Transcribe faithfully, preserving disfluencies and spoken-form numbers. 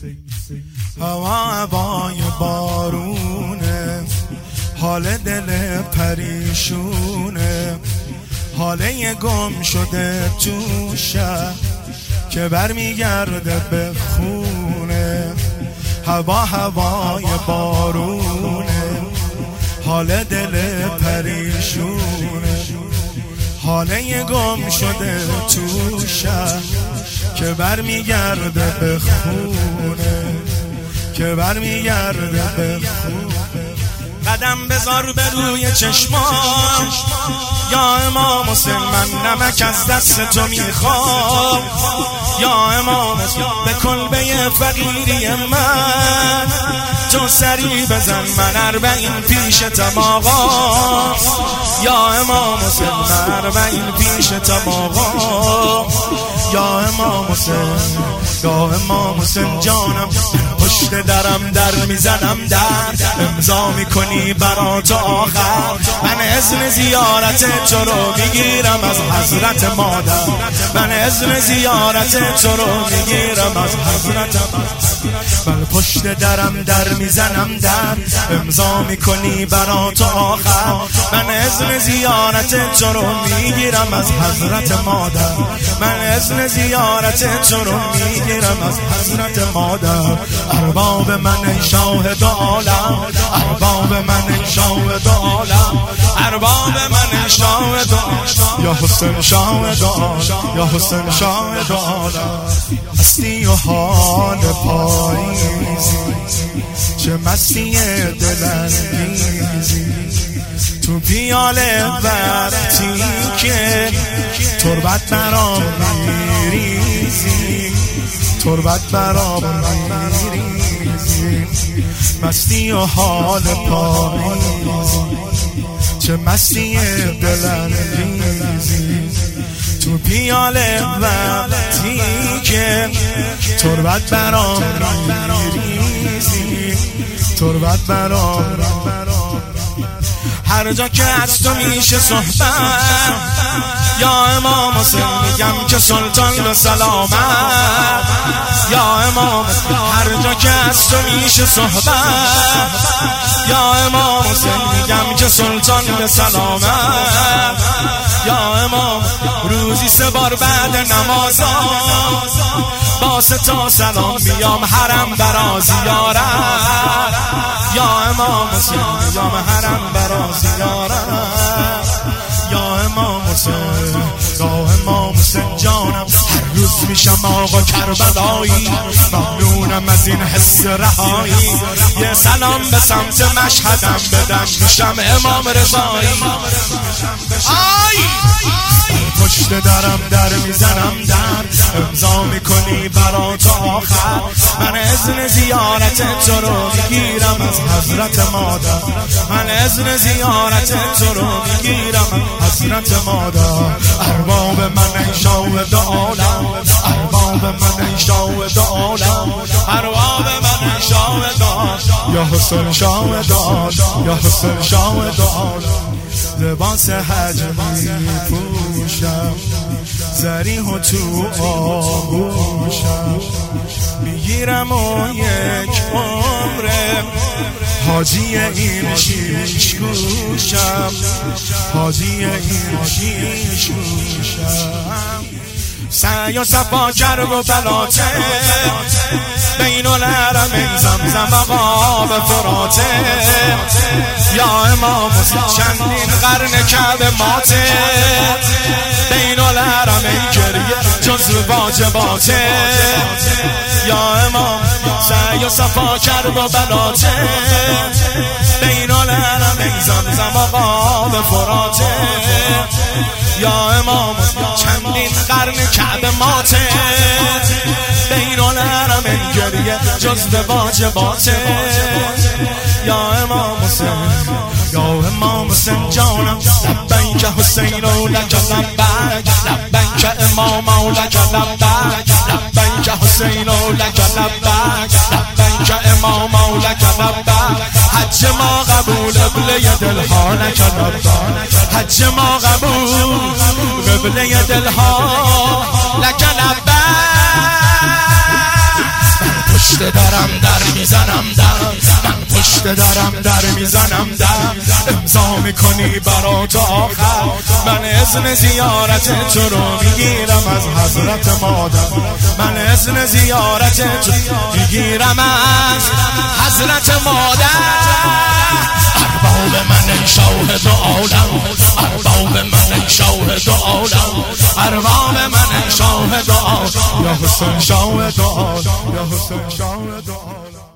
هوا هوای بارونه، حال دل پریشونه، حاله گم شده تو شهر که برمیگرده به خونه. هوا هوای بارونه، حال دل پریشونه، حاله گم شده تو شهر که برمیگرده به خونه، که برمیگرده به خونه. قدم بذار به روی چشمام یا امام حسین، من نمک از دست تو میخوام یا امام حسین. به کلبه فقیری من تو سری بزن، من اربعین پیشتم آقا یا امام حسین، من اربعین پیشتم آقا یا امام حسین، یا امام حسین جانم. پشت درم در میزنم، در امضا میکنی برات آخر. من اذن زیارت تو رو میگیرم از حضرت مادر، من اذن زیارت تو رو میگیرم از حضرت مادر. من پشت درم در میزنم، در امضا میکنی برات آخر. من اذن زیارت تو رو میگیرم از حضرت مادر، من اذن زیارت تو رو میگیرم از حضرت مادر. ارباب من ای شاهد عالم، ارباب من ای شاهد عالم، ارباب من ای شاهد عالم، یا حسین شاهد عالم، یا حسین شاهد عالم. هستی و حال پاییزی، چه مستی دلانگیزی، تو پیاله وقتی که تربت برام میریزی، تربت برام میریزی. مستی و حال پاییزی، چه مستی دلانگیزی، تو پیاله وقتی که تربت برام میریزی، تربت برام. هر جا که از تو میشه صحبت یا امام حسین، میگم که سلطان به سلامت یا امام. هر جا که از تو میشه صحبت یا امام حسین، میگم که سلطان به سلامت یا امام. روزی سه بار بعد نمازا با ستا سلام بیام حرم برا زیارت یا امام حسین، بیام حرم برا زیارت یا امام حسین، یا امام حسین جانم. هر روز میشم آقا کربلایی، ممنونم از این حس رهایی. یه سلام به سمت مشهدم بدم، میشم امام رضایی. آی پشت درم در میزنم، در امضا میکنی برات آخر. من اذن زیارت تو رو میگیرم از حضرت مادر، من اذن زیارت تو رو میگیرم از حضرت مادر. ارباب من ای شاهد عالم، ارباب من ای شاهد عالم، ارباب من ای شاهد عالم، یا حسین شاهد عالم، یا حسین شاهد عالم. لباس حج میپوشم، زریح و تو آغوشم، میگیرم و یک عمره حاجی این شیش گوشم، حاجی این شیش گوشم. سعی و صفا کرب و بلاته بین الحرمین، زمزم آقا به فراته یا امام حسین. چندین قرن کعبه ماته بین الحرمین، گریه جزو واجباته یا امام. سعی و صفا کرب و بلاته بین الحرمین، زمزم آقا به فراته یا امام. چندین قرن کعبه ماته بین الحرمین، گریه جزو واجباته یا امام حسین، یا امام حسین جانم. لبیک حسین و لک لبیک، لبیک امام و لک لبیک، لبیک حسین و لک لبیک، لبیک امام و لک لبیک. حج ما قبول قبله دلها لک لبیک، حج ما قبول قبله دلها لک لبیک. پشت درم در میزنم در من پشت درم در میزنم در امضا میکنی برات آخر من اذن زیارت تو رو میگیرم از حضرت مادر من اذن زیارت تو میگیرم از حضرت مادر ارباب من ای شاهد عالم ارباب من ای شاهد عالم ارباب من ای شاهد عالم یا حسین شاهد عالم یا حسین شاهد عالم